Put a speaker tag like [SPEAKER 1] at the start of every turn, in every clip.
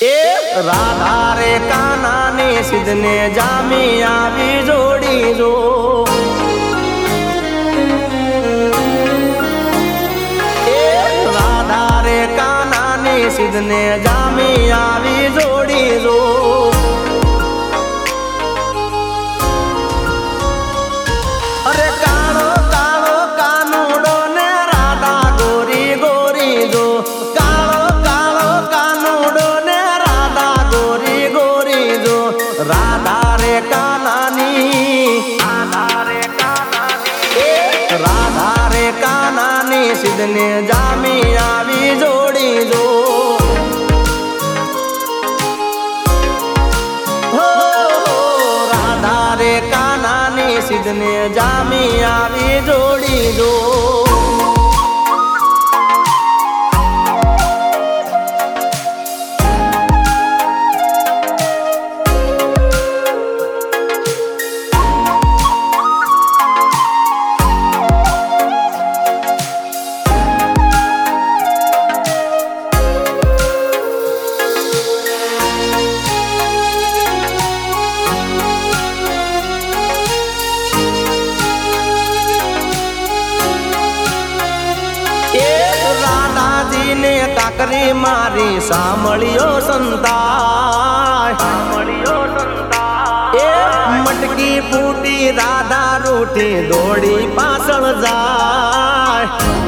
[SPEAKER 1] એ રાધા રે કાનાની સિદ્ધને જામી આવી જોડી જો એ રાધા રે કાનાની સિદ્ધને જામી આવી જોડી જો અરે કાળો કાળો કાનુડો ને રાધા ગોરી ગોરી જો કાળો કાળો કાનુડો ને રાધા ગોરી ગોરી જો રાધા રે કાનાની રાધા રે કાનાની સિદ્ધને જામી આવી જોડી જો સિદ્ધને જામી આવી જોડી જો ને કાકરી મારી સાંભળ્યો સંતાય એ મટકી ફૂટી રાધા રૂઠી દોડી પાછળ જાય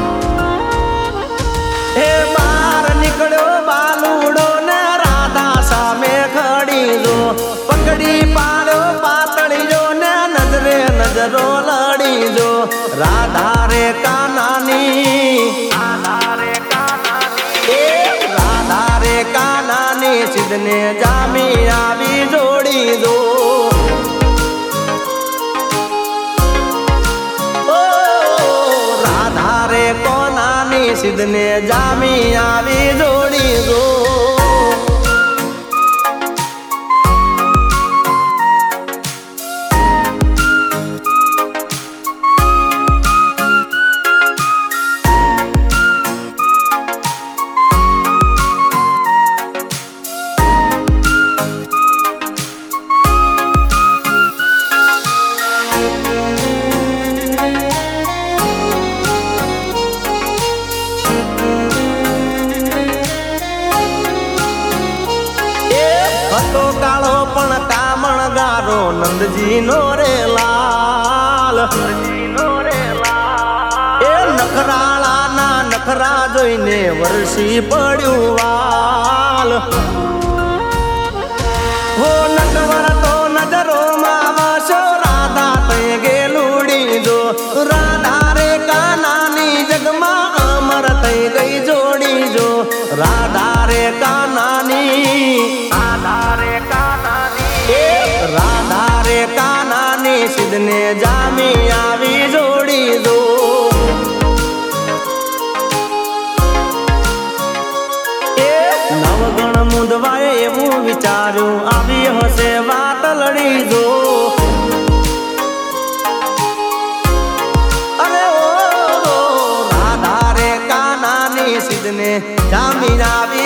[SPEAKER 1] હે બાર નીકળ્યો બાલુડો ને રાધા સામે ખડી જો પકડી પાડ્યો પાતળીયો ને નજરે નજરો લડી જો રાધા રે કાનાની કાનાની સિદ્ધને જામી આવી જોડી દો રાધા રે કોનાની સિદ્ધને જામી આવી જોડી દો હતો કાળો પણ કામણગારો નંદજી નો રે લાલ એ નખરાળા ના નખરા જોઈને વરસી પડ્યું વાલ હો નટવર તો નજરો માં વાસો રાધા તઈ ગેલુડી જો રાધા રે કાનાની જગમાં અમર થઈ ગઈ જોડી જો રાધા રે કાનાની રાધા રે કાનાની સિદ્ધને જામી આવી જોડી દો એ નવગણ મુંદવાએ એવું વિચાર્યું આવી હશે વાત લડી દો અરે ઓ રાધા રે કાનાની સિદ્ધને જામી આવી